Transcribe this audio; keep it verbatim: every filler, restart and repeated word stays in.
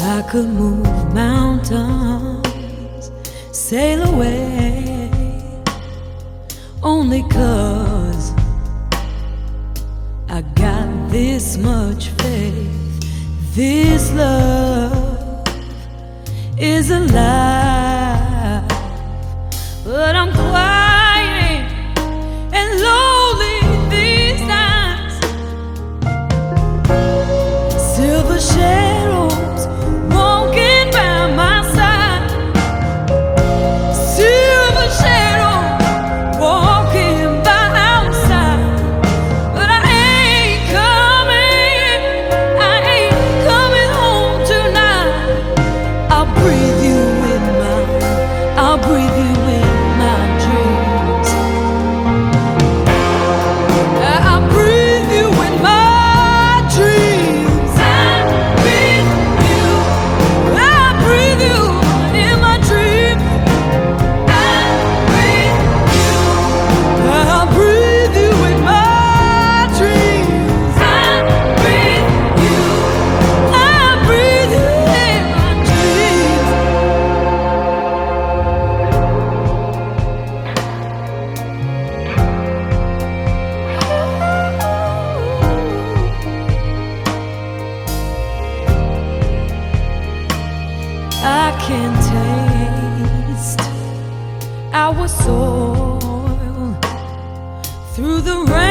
I could move mountains, sail away, only 'cause I got this much faith. This love is alive, but I'm quiet and lonely these times. Silver shadows walking by my side, silver shadows walking by outside, but I ain't coming, I ain't coming home tonight. I'll breathe you in my, I'll breathe you in my dreams. I'll breathe you in my dreams. I breathe you, I breathe you in my dreams. I breathe you, I'll breathe you in my dreams. I breathe you, I breathe you in my dreams. I can taste our soul through the rain.